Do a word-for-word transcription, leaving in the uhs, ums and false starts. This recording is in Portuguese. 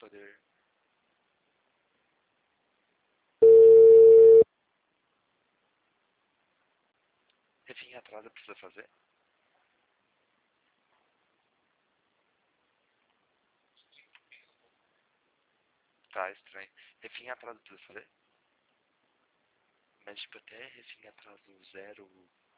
poder. Refim atrasa precisa fazer? Tá estranho. Refim atraso precisa fazer? Mas tipo até refim atraso zero